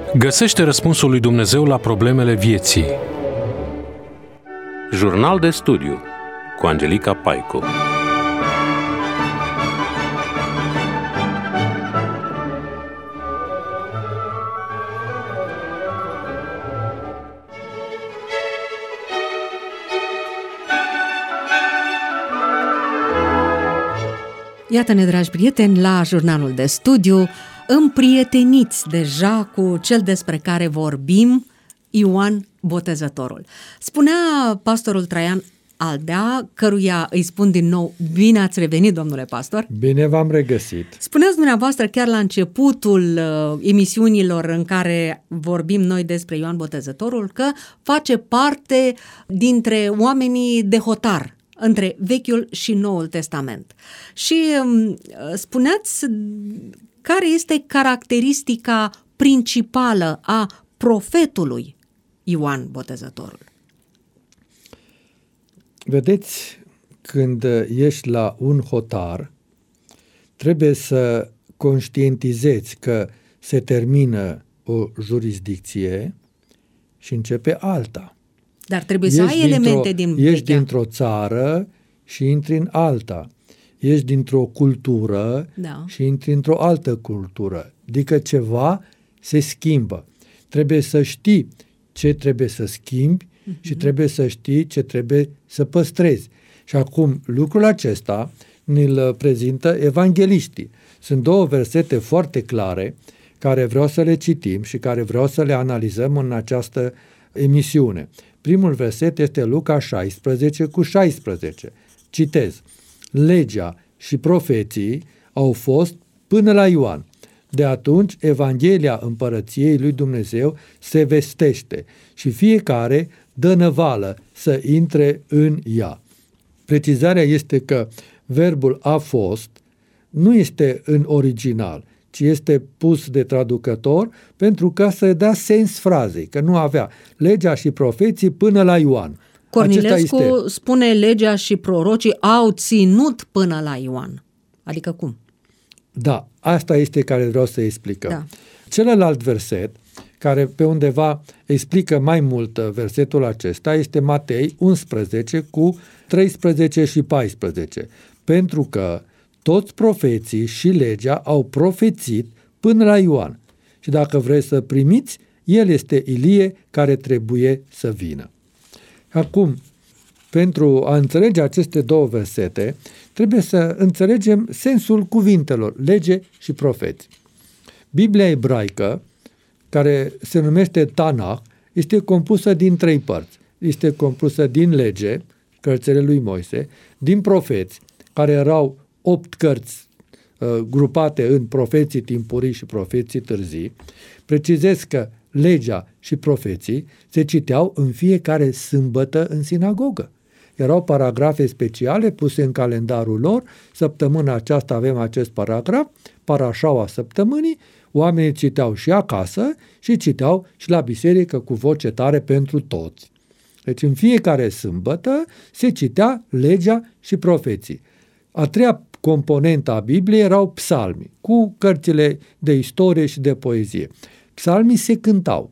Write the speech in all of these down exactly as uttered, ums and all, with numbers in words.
Găsește răspunsul lui Dumnezeu la problemele vieții. Jurnal de studiu cu Angelica Paicu. Iată-ne, dragi prieteni, la jurnalul de studiu, împrieteniți deja cu cel despre care vorbim, Ioan Botezătorul. Spunea pastorul Traian Aldea, căruia îi spun din nou, bine ați revenit, domnule pastor. Bine v-am regăsit. Spuneați dumneavoastră chiar la începutul uh, emisiunilor în care vorbim noi despre Ioan Botezătorul că face parte dintre oamenii de hotar între Vechiul și Noul Testament. Și uh, spuneați care este caracteristica principală a profetului Ioan Botezătorul. Vedeți, când ești la un hotar, trebuie să conștientizezi că se termină o jurisdicție și începe alta. Dar trebuie ești să ai elemente din Ești vechea. dintr-o țară și intri în alta. Ești dintr-o cultură Da. și intri într-o altă cultură. Adică ceva se schimbă. Trebuie să știi ce trebuie să schimbi uh-huh. și trebuie să știi ce trebuie să păstrezi. Și acum lucrul acesta ne-l prezintă evangeliștii. Sunt două versete foarte clare care vreau să le citim și care vreau să le analizăm în această emisiune. Primul verset este Luca șaisprezece cu șaisprezece. Citez. Legea și profeții au fost până la Ioan. De atunci, Evanghelia Împărăției lui Dumnezeu se vestește și fiecare dă năvală să intre în ea. Precizarea este că verbul a fost nu este în original, ci este pus de traducător pentru că să dea sens frazei, că nu avea legea și profeții până la Ioan. Cornilescu este... spune legea și prorocii au ținut până la Ioan. Adică cum? Da, asta este care vreau să explicăm. Da. Celălalt verset, care pe undeva explică mai mult versetul acesta, este Matei unsprezece cu treisprezece și paisprezece. Pentru că toți profeții și legea au profețit până la Ioan. Și dacă vreți să primiți, el este Ilie care trebuie să vină. Acum, pentru a înțelege aceste două versete, trebuie să înțelegem sensul cuvintelor, lege și profeți. Biblia ebraică, care se numește Tanakh, este compusă din trei părți. Este compusă din lege, cărțile lui Moise, din profeți, care erau opt cărți uh, grupate în profeții timpurii și profeții târzii. Precizez că legea și profeții se citeau în fiecare sâmbătă în sinagogă. Erau paragrafe speciale puse în calendarul lor. Săptămâna aceasta avem acest paragraf, parașaua săptămânii. Oamenii citeau și acasă și citeau și la biserică cu voce tare pentru toți. Deci în fiecare sâmbătă se citea legea și profeții. A treia componentă a Bibliei erau psalmii, cu cărțile de istorie și de poezie. Psalmii se cântau,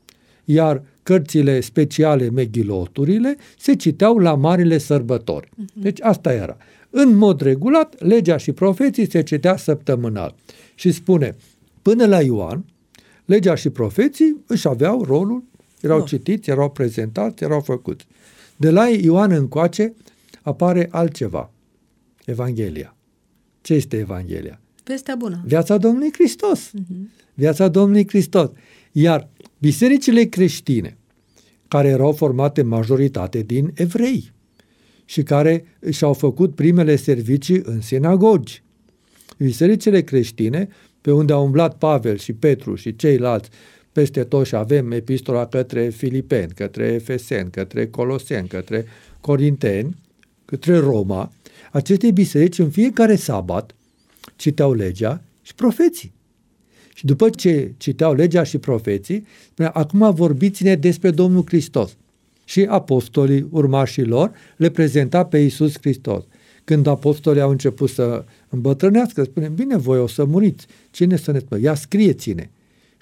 iar cărțile speciale, meghiloturile, se citeau la marile sărbători. Deci asta era. În mod regulat, legea și profeții se citea săptămânal. Și spune, până la Ioan, legea și profeții își aveau rolul, erau no. citiți, erau prezentați, erau făcuți. De la Ioan încoace apare altceva. Evanghelia. Ce este Evanghelia? Vestea bună. Viața Domnului Hristos. Uh-huh. Viața Domnului Hristos. Iar bisericile creștine, care erau formate majoritate din evrei și care și-au făcut primele servicii în sinagogi. Bisericile creștine, pe unde au umblat Pavel și Petru și ceilalți, peste tot și avem epistola către Filipeni, către Efeseni, către Coloseni, către Corinteni, către Roma, aceste biserici în fiecare sabat citeau legea și profeții. Și după ce citeau legea și profeții, spunea, acum vorbiți-ne despre Domnul Hristos. Și apostolii, urmașii lor, le prezenta pe Iisus Hristos. Când apostolii au început să îmbătrânească, spune, bine, voi o să muriți. Cine să ne spune? Ia scrieți-ne.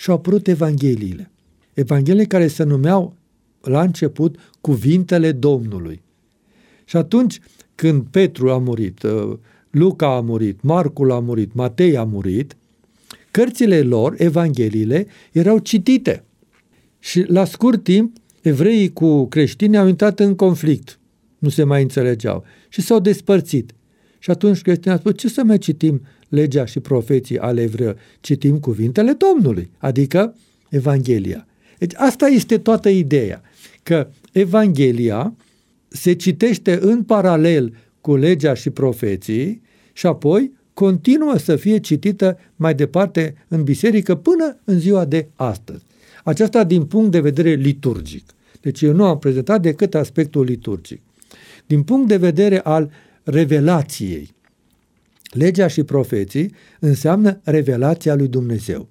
și au apărut evangheliile. Evanghelii care se numeau la început Cuvintele Domnului. Și atunci când Petru a murit, Luca a murit, Marcul a murit, Matei a murit, cărțile lor, evangheliile, erau citite. Și la scurt timp, evreii cu creștinii au intrat în conflict. Nu se mai înțelegeau. Și s-au despărțit. Și atunci creștinii au spus, ce să mai citim legea și profeții ale evreilor? Citim cuvintele Domnului, adică Evanghelia. Deci asta este toată ideea, că Evanghelia se citește în paralel cu legea și profeții și apoi continuă să fie citită mai departe în biserică până în ziua de astăzi. Aceasta din punct de vedere liturgic. Deci eu nu am prezentat decât aspectul liturgic. Din punct de vedere al revelației, legea și profeții înseamnă revelația lui Dumnezeu.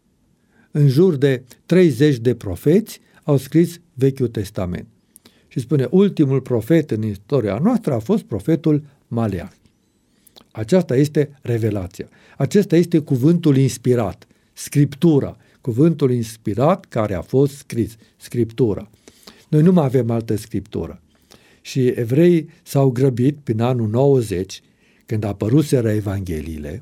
În jur de treizeci de profeți au scris Vechiul Testament. Și spune, ultimul profet în istoria noastră a fost profetul Maleah. Aceasta este revelația. Acesta este cuvântul inspirat, Scriptura, cuvântul inspirat care a fost scris, Scriptura. Noi nu mai avem altă Scriptură. Și evreii s-au grăbit prin anul nouăzeci, când apăruseră Evangheliile,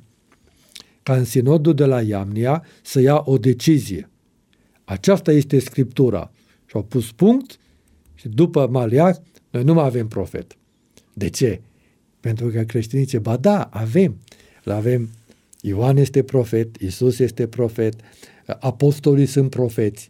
ca în sinodul de la Iamnia să ia o decizie. Aceasta este Scriptura. Și au pus punct și după Maleah noi nu mai avem profet. De ce? Pentru că creștinii zice, ba da, avem. L-avem. Ioan este profet, Iisus este profet, apostolii sunt profeți.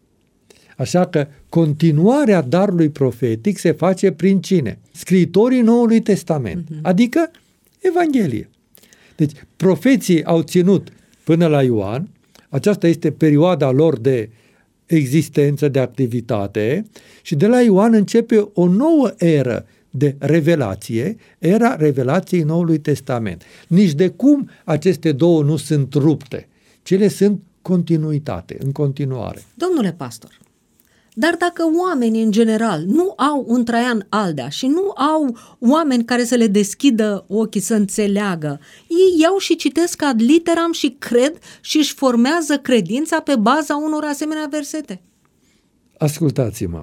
Așa că continuarea darului profetic se face prin cine? Scriitorii Noului Testament, uh-huh. adică Evanghelie. Deci profeții au ținut până la Ioan, aceasta este perioada lor de existență, de activitate și de la Ioan începe o nouă eră de revelație, era revelației Noului Testament. Nici de cum aceste două nu sunt rupte, cele sunt continuitate, în continuare. Domnule pastor, dar dacă oamenii în general nu au un Traian Aldea și nu au oameni care să le deschidă ochii să înțeleagă, ei iau și citesc ad literam și cred și își formează credința pe baza unor asemenea versete. Ascultați-mă,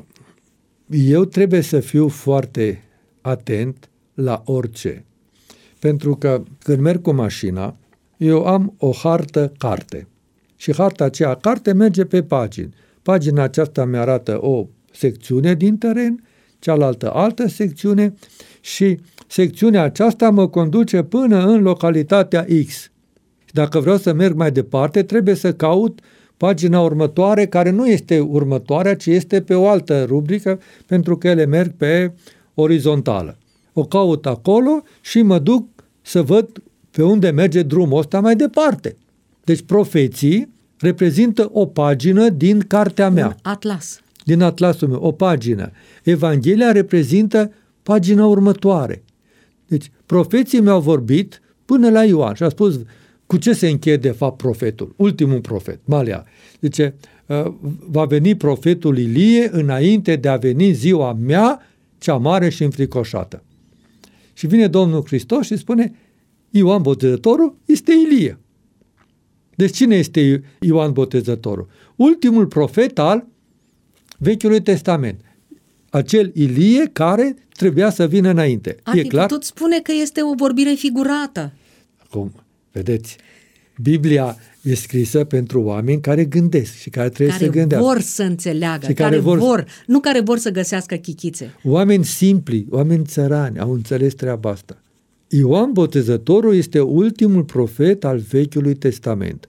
eu trebuie să fiu foarte atent la orice, pentru că când merg cu mașina, eu am o hartă carte și harta aceea carte merge pe pagini. Pagina aceasta mi-arată o secțiune din teren, cealaltă altă secțiune și secțiunea aceasta mă conduce până în localitatea X. Dacă vreau să merg mai departe, trebuie să caut pagina următoare, care nu este următoarea, ci este pe o altă rubrică, pentru că ele merg pe orizontală. O caut acolo și mă duc să văd pe unde merge drumul ăsta mai departe. Deci profeții reprezintă o pagină din cartea mea. Un atlas. Din atlasul meu, o pagină. Evanghelia reprezintă pagina următoare. Deci, profeții mi-au vorbit până la Ioan și a spus cu ce se încheie de fapt profetul, ultimul profet, Maleah. Zice, va veni profetul Ilie înainte de a veni ziua mea, cea mare și înfricoșată. Și vine Domnul Hristos și spune, Ioan Botezătorul este Ilie. Deci cine este Ioan Botezătorul? Ultimul profet al Vechiului Testament. Acel Ilie care trebuia să vină înainte. Ar e fi clar? putut spune că este o vorbire figurată. Acum, vedeți, Biblia e scrisă pentru oameni care gândesc și care trebuie care să gândească. vor să înțeleagă, Și care, care vor, vor, nu care vor să găsească chichițe. Oameni simpli, oameni țărani au înțeles treaba asta. Ioan Botezătorul este ultimul profet al Vechiului Testament.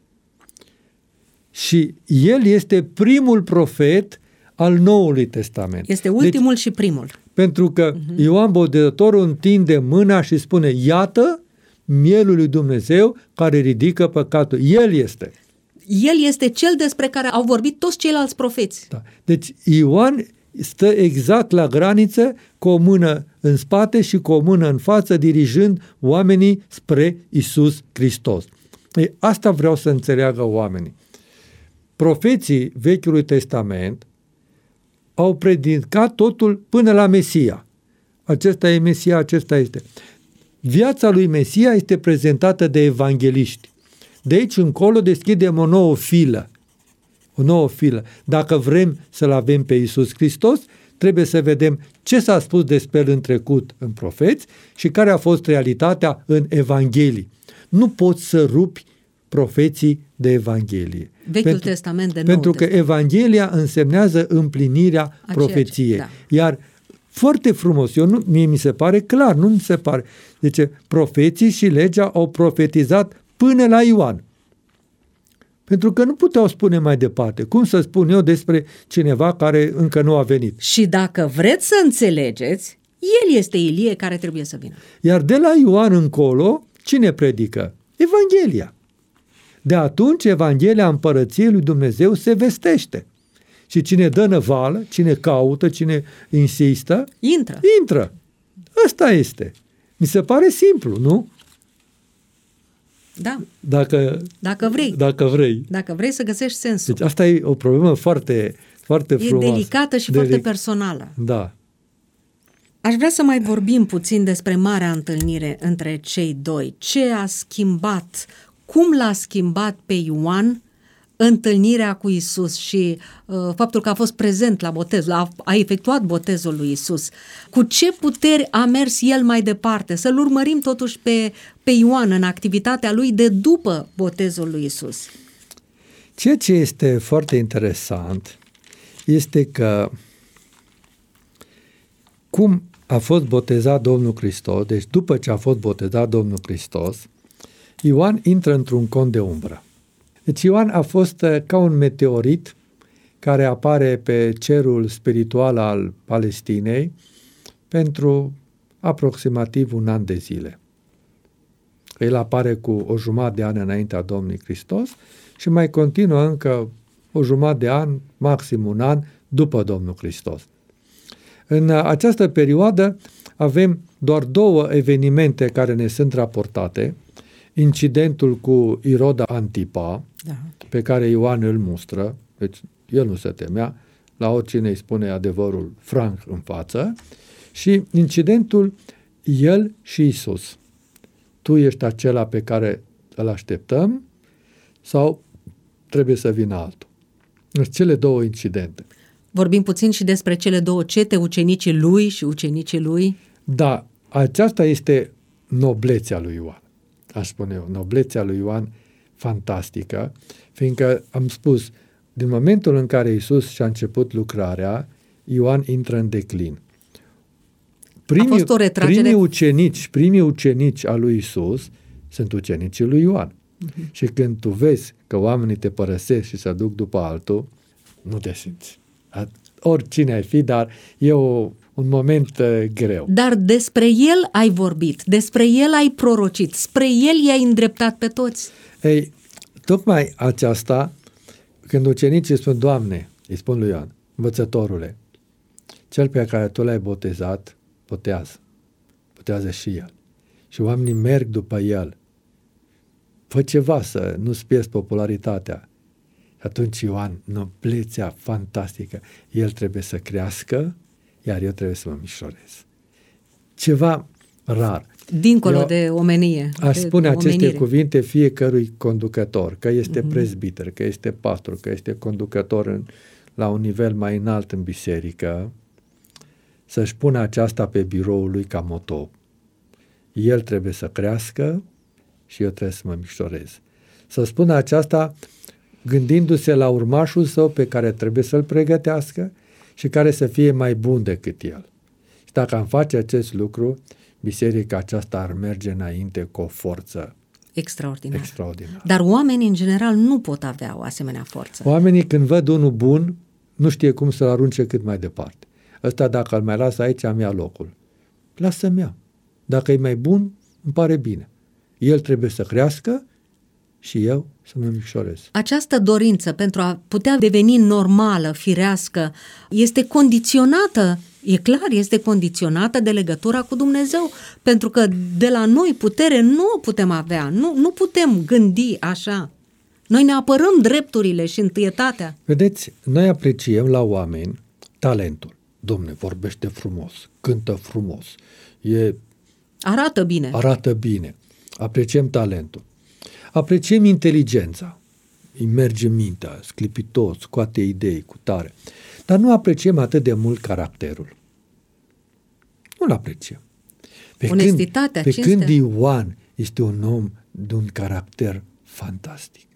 Și el este primul profet al Noului Testament. Este ultimul deci, și primul. Pentru că uh-huh. Ioan Botezătorul întinde mâna și spune, iată mielul lui Dumnezeu care ridică păcatul. El este. El este cel despre care au vorbit toți ceilalți profeți. Da. Deci Ioan stă exact la graniță, cu o mână în spate și cu o mână în față, dirijând oamenii spre Iisus Hristos. Ei, asta vreau să înțeleagă oamenii. Profeții Vechiului Testament au predicat totul până la Mesia. Acesta e Mesia, acesta este. Viața lui Mesia este prezentată de evangeliști. De aici încolo deschidem o nouă filă. o nouă filă. Dacă vrem să-L avem pe Iisus Hristos, trebuie să vedem ce s-a spus despre El în trecut în profeți și care a fost realitatea în Evanghelii. Nu poți să rupi profeții de Evanghelie. Vechiul pentru, Testament de Pentru Noul că Testament. Evanghelia însemnează împlinirea A profeției. ceea ce, da. Iar foarte frumos, eu nu, mie mi se pare clar, nu mi se pare. Deci profeții și legea au profetizat până la Ioan. Pentru că nu puteau spune mai departe. Cum să spun eu despre cineva care încă nu a venit? Și dacă vreți să înțelegeți, el este Ilie care trebuie să vină. Iar de la Ioan încolo, cine predică? Evanghelia. De atunci, Evanghelia Împărăției lui Dumnezeu se vestește. Și cine dă năvală, cine caută, cine insistă, Intră. intră. Ăsta este. Mi se pare simplu, nu? Da. Dacă, Dacă vrei. dacă vrei. Dacă vrei să găsești sensul. Deci asta e o problemă foarte, foarte E frumoasă. delicată și Delic- foarte personală. Da. Aș vrea să mai vorbim puțin despre marea întâlnire între cei doi. Ce a schimbat, cum l-a schimbat pe Ioan întâlnirea cu Isus și uh, faptul că a fost prezent la botez, a, a efectuat botezul lui Isus. Cu ce puteri a mers el mai departe? Să-l urmărim totuși pe, pe Ioan în activitatea lui de după botezul lui Isus. Ceea ce este foarte interesant este că cum a fost botezat Domnul Hristos, deci după ce a fost botezat Domnul Hristos, Ioan intră într-un cont de umbră. Deci Ioan a fost ca un meteorit care apare pe cerul spiritual al Palestinei pentru aproximativ un an de zile. El apare cu o jumătate de an înaintea Domnului Hristos și mai continuă încă o jumătate de an, maxim un an, după Domnul Hristos. În această perioadă avem doar două evenimente care ne sunt raportate. Incidentul cu Iroda Antipa, Da. pe care Ioan îl mustră, deci el nu se temea, la oricine îi spune adevărul franc în față, și incidentul el și Isus. Tu ești acela pe care îl așteptăm sau trebuie să vină altul? Deci cele două incidente. Vorbim puțin și despre cele două cete, ucenicii lui și ucenicii lui. Da, aceasta este noblețea lui Ioan. Aș spune eu, noblețea lui Ioan fantastică, fiindcă am spus, din momentul în care Iisus și-a început lucrarea, Ioan intră în declin. Primii, A fost o retragere... primii ucenici, primii ucenici al lui Iisus sunt ucenicii lui Ioan. Uh-huh. Și când tu vezi că oamenii te părăsesc și se duc după altul, nu te simți. Oricine ai fi, dar e o, un moment uh, greu. Dar despre el ai vorbit, despre el ai prorocit, spre el i-ai îndreptat pe toți. Ei, tocmai aceasta, când ucenicii spun, Doamne, îi spun lui Ioan, învățătorule, cel pe care tu l-ai botezat, botează. Botează și el. Și oamenii merg după el. Fă ceva să nu-ți pierzi popularitatea. Și atunci Ioan, noblețea fantastică, el trebuie să crească, iar eu trebuie să mă mișorez. Ceva rar. Dincolo eu de omenie. Aș de spune aceste omenire. cuvinte fiecărui conducător, că este Mhm. prezbiter, că este pastru, că este conducător în, la un nivel mai înalt în biserică, să-și pună aceasta pe biroul lui ca moto. El trebuie să crească și eu trebuie să mă mișorez. Să spună aceasta gândindu-se la urmașul său pe care trebuie să-l pregătească și care să fie mai bun decât el. Și dacă am face acest lucru, biserica aceasta ar merge înainte cu o forță Extraordinar. extraordinară. Dar oamenii, în general, nu pot avea o asemenea forță. Oamenii, când văd unul bun, nu știe cum să-l arunce cât mai departe. Ăsta, dacă îl mai las aici, am ia locul. Lasă-mi ia. Dacă e mai bun, îmi pare bine. El trebuie să crească și eu să mă micșorez. Această dorință pentru a putea deveni normală, firească, este condiționată, e clar, este condiționată de legătura cu Dumnezeu, pentru că de la noi putere nu o putem avea, nu, nu putem gândi așa. Noi ne apărăm drepturile și întâietatea. Vedeți, noi apreciem la oameni talentul. Dom'le, vorbește frumos, cântă frumos, e, Arată bine. arată bine. Apreciem talentul. Apreciem inteligența. îi merge mintea, sclipitos, scoate idei cu tare. Dar nu apreciem atât de mult caracterul. Nu-l apreciem. Pe Onestitatea, când, pe cinstea. când Ioan este un om de un caracter fantastic.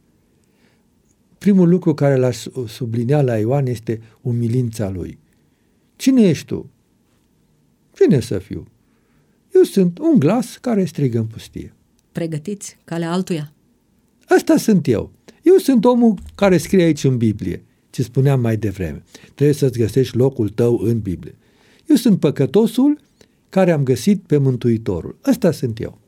Primul lucru care l-aș sublinea la Ioan este umilința lui. Cine ești tu? Cine să fiu? Eu sunt un glas care strigă în pustie. Pregătiți calea altuia. Asta sunt eu. Eu sunt omul care scrie aici în Biblie, ce spuneam mai devreme. Trebuie să-ți găsești locul tău în Biblie. Eu sunt păcătosul care am găsit pe Mântuitorul. Asta sunt eu.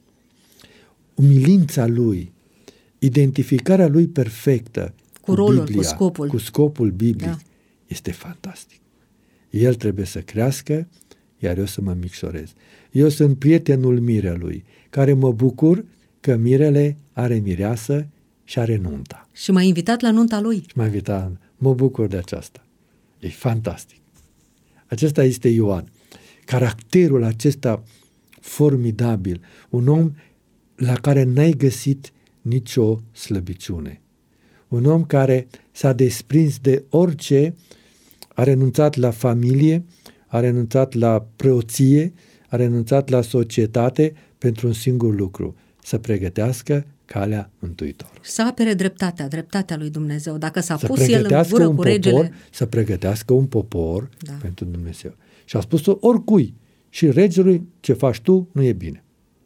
Umilința lui, identificarea lui perfectă Cu cu rolul, Biblia, cu scopul. cu scopul biblic, Da. este fantastic. El trebuie să crească, iar eu să mă micșorez. Eu sunt prietenul mirelui, care mă bucur că mirele are mireasă și are nunta. Și m-a invitat la nunta lui. Și m-a invitat, mă bucur de aceasta. E fantastic. Acesta este Ioan. Caracterul acesta formidabil, un om la care n-ai găsit nicio slăbiciune. Un om care s-a desprins de orice, a renunțat la familie, a renunțat la preoție, a renunțat la societate pentru un singur lucru, să pregătească calea Mântuitorului. Să apere dreptatea, dreptatea lui Dumnezeu. Dacă s-a Să pus el în pregătească gură un cu regele... popor, să pregătească un popor Da. pentru Dumnezeu. Și a spus-o oricui. Și regelui, ce faci tu, nu e bine.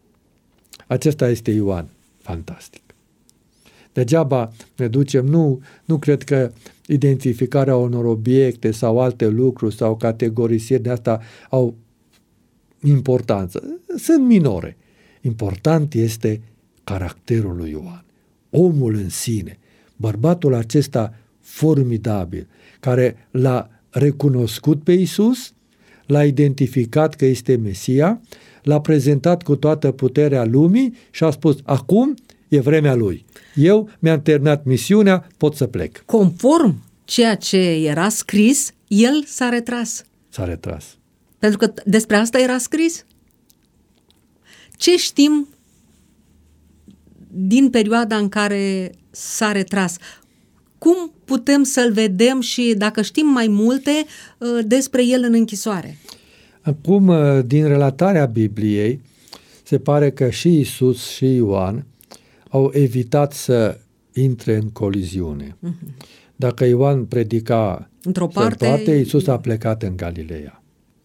Acesta este Ioan. Fantastic. Degeaba ne ducem, nu, nu cred că identificarea unor obiecte sau alte lucruri sau categorisiri de asta au importanță. Sunt minore. Important este caracterul lui Ioan. Omul în sine. Bărbatul acesta formidabil, care l-a recunoscut pe Iisus, l-a identificat că este Mesia, l-a prezentat cu toată puterea lumii și a spus, acum e vremea lui. Eu mi-am terminat misiunea, pot să plec. Conform ceea ce era scris, el s-a retras. S-a retras. Pentru că despre asta era scris. Ce știm din perioada în care s-a retras? Cum putem să-l vedem și dacă știm mai multe despre el în închisoare? Acum, din relatarea Bibliei, se pare că și Iisus și Ioan au evitat să intre în coliziune. Uh-huh. Dacă Ioan predica într-o parte, parte, Iisus a plecat în Galileea.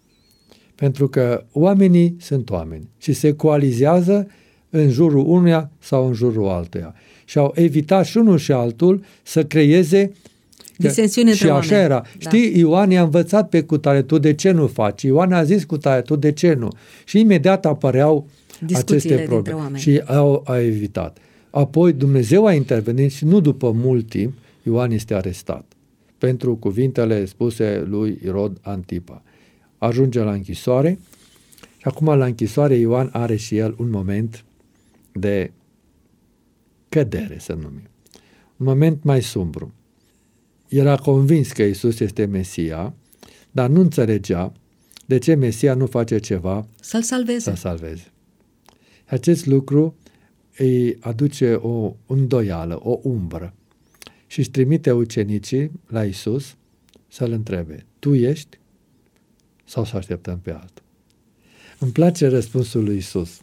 Pentru că oamenii sunt oameni și se coalizează în jurul unuia sau în jurul altuia. Și au evitat și unul și altul să creeze disensiune între oameni. Și așa era. Da. Știi, Ioan i-a învățat pe cutare, tu de ce nu faci? Ioan a zis cutare, tu de ce nu? Și imediat apăreau aceste probleme. Și au, au evitat. Apoi Dumnezeu a intervenit și nu după mult timp Ioan este arestat pentru cuvintele spuse lui Irod Antipa. Ajunge la închisoare și acum la închisoare Ioan are și el un moment de cădere, să numim. Un moment mai sumbru. Era convins că Iisus este Mesia, dar nu înțelegea de ce Mesia nu face ceva să-l salveze. Să salveze. Acest lucru îi aduce o îndoială, o umbră și își trimite ucenicii la Iisus să-l întrebe, tu ești sau să așteptăm pe altul? Îmi place răspunsul lui Iisus.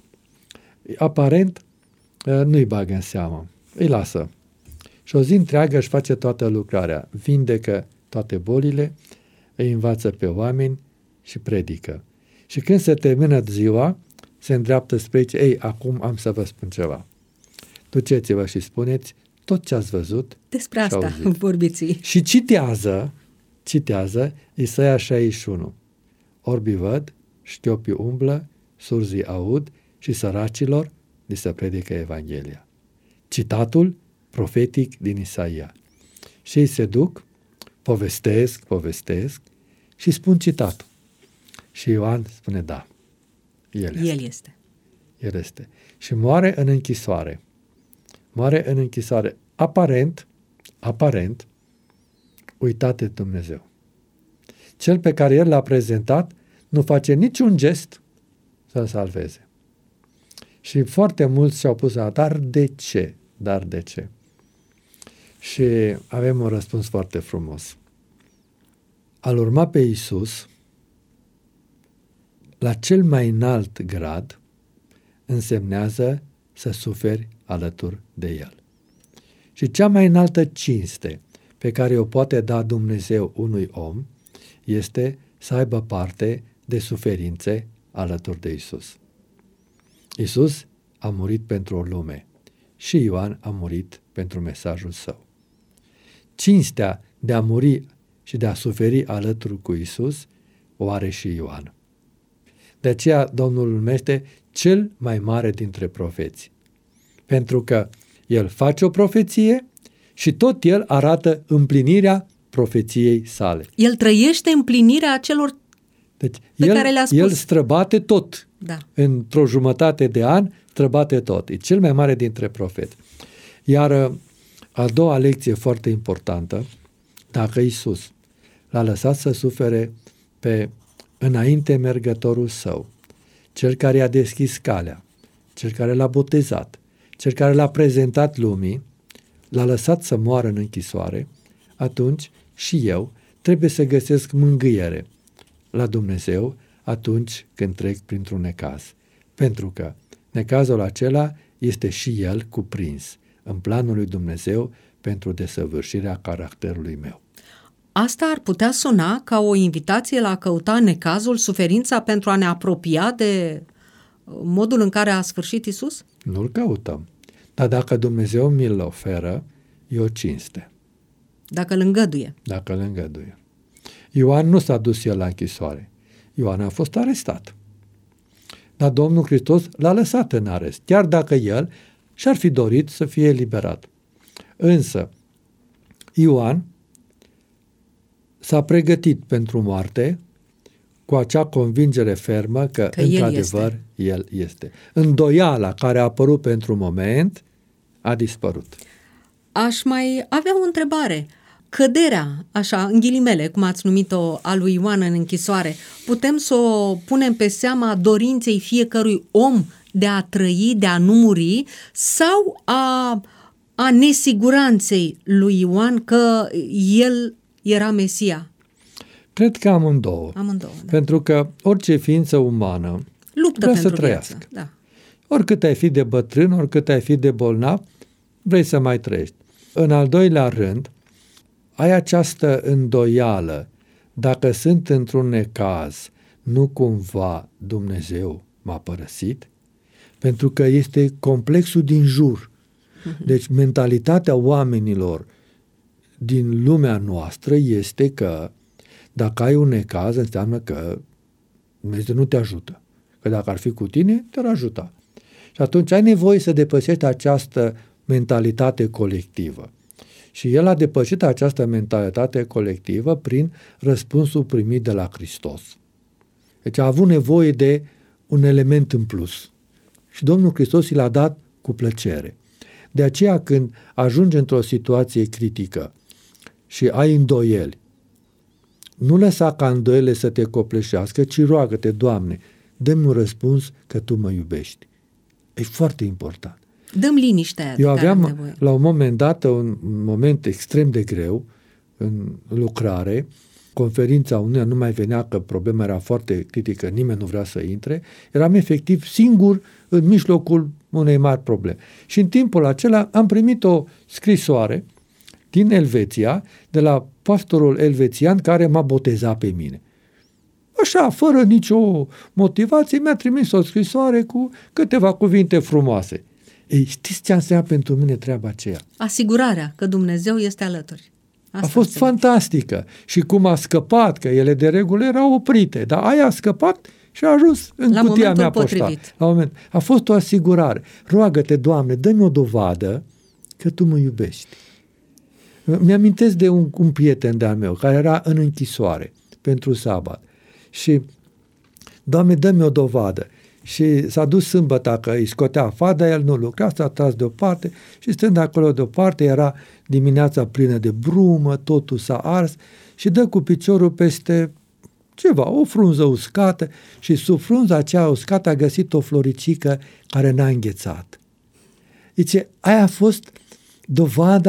Aparent nu-i bagă în seamă, îi lasă. Și o zi întreagă își face toată lucrarea, vindecă toate bolile, îi învață pe oameni și predică. Și când se termină ziua, se îndreaptă spre aici, ei, acum am să vă spun ceva. Duceți-vă și spuneți tot ce ați văzut. Despre asta vorbiți. Și citează, citează Isaia șaizeci și unu. Orbii văd, șchiopii umblă, surzii aud și săracilor li se predică Evanghelia. Citatul profetic din Isaia. Și ei se duc, povestesc, povestesc și spun citatul. Și Ioan spune da. El este. El este. El este. Și moare în închisoare. Moare în închisoare. Aparent, aparent, uitat de Dumnezeu. Cel pe care el l-a prezentat nu face niciun gest să-l salveze. Și foarte mulți și-au pus la dar de ce? Dar de ce? Și avem un răspuns foarte frumos. A-L urma pe Iisus la cel mai înalt grad însemnează să suferi alături de El. Și cea mai înaltă cinste pe care o poate da Dumnezeu unui om este să aibă parte de suferințe alături de Iisus. Iisus a murit pentru o lume și Ioan a murit pentru mesajul său. Cinstea de a muri și de a suferi alături cu Iisus o are și Ioan. De aceea Domnul îl numește cel mai mare dintre profeți. Pentru că el face o profeție și tot el arată împlinirea profeției sale. El trăiește împlinirea celor deci, pe el, care le-a spus. El străbate tot. Da. Într-o jumătate de an străbate tot. E cel mai mare dintre profeți. Iar a doua lecție foarte importantă, dacă Iisus l-a lăsat să sufere pe înainte mergătorul său, cel care i-a deschis calea, cel care l-a botezat, cel care l-a prezentat lumii, l-a lăsat să moară în închisoare, atunci și eu trebuie să găsesc mângâiere la Dumnezeu atunci când trec printr-un necaz. Pentru că necazul acela este și el cuprins în planul lui Dumnezeu pentru desăvârșirea caracterului meu. Asta ar putea suna ca o invitație la a căuta necazul, suferința pentru a ne apropia de modul în care a sfârșit Iisus? Nu-l căutăm. Dar dacă Dumnezeu mi-l oferă, e o cinste. Dacă îl îngăduie. Dacă îl îngăduie. Ioan nu s-a dus el la închisoare. Ioan a fost arestat. Dar Domnul Hristos l-a lăsat în arest, chiar dacă el și-ar fi dorit să fie eliberat. Însă, Ioan s-a pregătit pentru moarte cu acea convingere fermă că, că într-adevăr, el este. el este. Îndoiala care a apărut pentru un moment a dispărut. Aș mai avea o întrebare. Căderea, așa, în ghilimele, cum ați numit-o, a lui Ioan în închisoare, putem să o punem pe seama dorinței fiecărui om de a trăi, de a nu muri, sau a, a nesiguranței lui Ioan că el era Mesia? Cred că amândouă. Amândouă, da. Pentru că orice ființă umană luptă vrea pentru să trăiască. viață, da. Oricât ai fi de bătrân, oricât ai fi de bolnav, vrei să mai trăiești. În al doilea rând, ai această îndoială, dacă sunt într-un necaz, nu cumva Dumnezeu m-a părăsit? Pentru că este complexul din jur. Deci mentalitatea oamenilor din lumea noastră este că dacă ai un necaz, înseamnă că Dumnezeu nu te ajută. Că dacă ar fi cu tine, te-ar ajuta. Și atunci ai nevoie să depășești această mentalitate colectivă. Și el a depășit această mentalitate colectivă prin răspunsul primit de la Hristos. Deci a avut nevoie de un element în plus. Și Domnul Hristos i l-a dat cu plăcere. De aceea când ajungi într-o situație critică și ai îndoieli, nu lăsa ca îndoiele să te copleșească, ci roagă-te, Doamne, dă-mi un răspuns că Tu mă iubești. E foarte important. Dăm liniștea aia. Eu aveam la un moment dat un moment extrem de greu în lucrare, conferința uneia nu mai venea că problema era foarte critică, nimeni nu vrea să intre, eram efectiv singur în mijlocul unei mari probleme. Și în timpul acela am primit o scrisoare din Elveția, de la pastorul elvețian care m-a botezat pe mine. Așa, fără nicio motivație, mi-a trimis o scrisoare cu câteva cuvinte frumoase. Ei, știți ce a însemnat pentru mine treaba aceea? Asigurarea că Dumnezeu este alături. Asta a fost înseamnă. Fantastică. Și cum a scăpat, că ele de regulă erau oprite, dar aia a scăpat și a ajuns în la cutia mea potrivit. poștală. La moment. A fost o asigurare. Roagă-te, Doamne, dă-mi o dovadă că Tu mă iubești. Mi-amintesc de un, un prieten de-al meu care era în închisoare pentru sabat. Și, Doamne, dă-mi o dovadă. Și s-a dus sâmbătă că îi scotea afară, dar el nu lucra, s-a tras deoparte și stând acolo deoparte, era dimineața plină de brumă, totul s-a ars și dă cu piciorul peste ceva, o frunză uscată și sub frunza aceea uscată a găsit o floricică care n-a înghețat. Zice, aia a fost dovada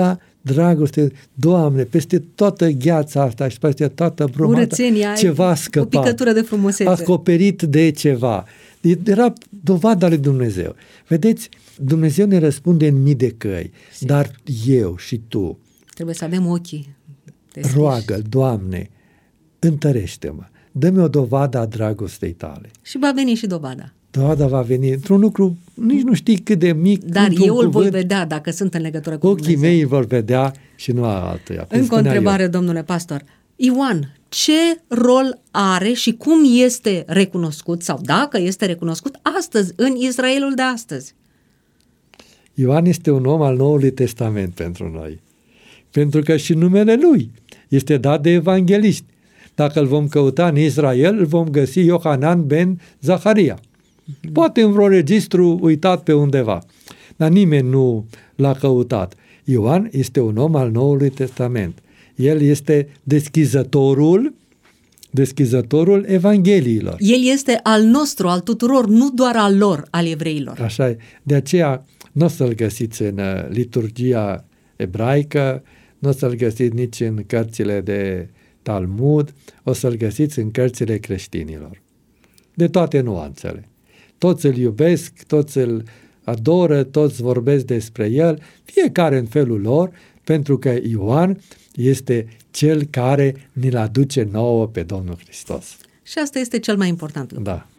dragoste, Doamne, peste toată gheața asta și peste toată brumata, Urățenia, ceva a scăpat. o picătură de frumusețe. Acoperit de ceva. Era dovada lui Dumnezeu. Vedeți, Dumnezeu ne răspunde în mii de căi, Sigur. Dar eu și tu trebuie să avem ochii deschiși. Roagă, Doamne, întărește-mă, dă-mi o dovadă a dragostei tale. Și va veni și dovada. Dovada va veni într-un lucru, nici nu știi cât de mic. Dar eu cuvânt, îl voi vedea dacă sunt în legătură cu ochii Dumnezeu. mei îl vor vedea și nu a altuia. Încă o întrebare, eu. domnule pastor. Ioan, ce rol are și cum este recunoscut sau dacă este recunoscut astăzi, în Israelul de astăzi? Ioan este un om al Noului Testament pentru noi. Pentru că și numele lui este dat de evangeliști. Dacă îl vom căuta în Israel, îl vom găsi Iohanan ben Zaharia. Poate în vreo registru uitat pe undeva. Dar nimeni nu l-a căutat. Ioan este un om al Noului Testament. El este deschizătorul, deschizătorul Evangheliilor. El este al nostru, al tuturor, nu doar al lor, al evreilor. Așa e. De aceea nu o să-l găsiți în liturgia ebraică, nu o să-l găsiți nici în cărțile de Talmud, o să-l găsiți în cărțile creștinilor. De toate nuanțele. Toți îl iubesc, toți îl adoră, toți vorbesc despre el, fiecare în felul lor, pentru că Ioan este cel care ni-l aduce nouă pe Domnul Hristos. Și asta este cel mai important lucru. Da.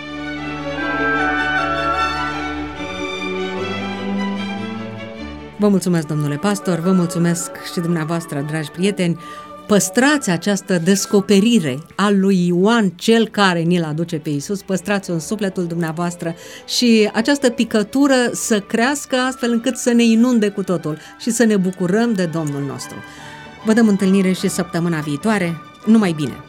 Vă mulțumesc, domnule pastor, vă mulțumesc și dumneavoastră, dragi prieteni. Păstrați această descoperire a lui Ioan, cel care ni-l aduce pe Iisus, păstrați-o în sufletul dumneavoastră și această picătură să crească astfel încât să ne inunde cu totul și să ne bucurăm de Domnul nostru. Vă dăm întâlnire și săptămâna viitoare. Numai bine!